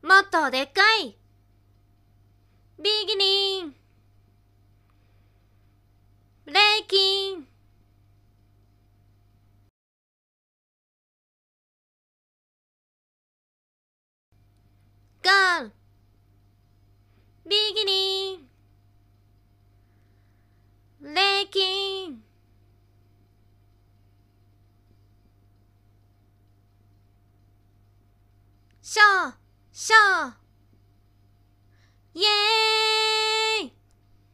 もっとでっかい。ビギニン、ブレイキン。ガール、ビギニン、ブレイキン。ショー、ショー。イエーイ。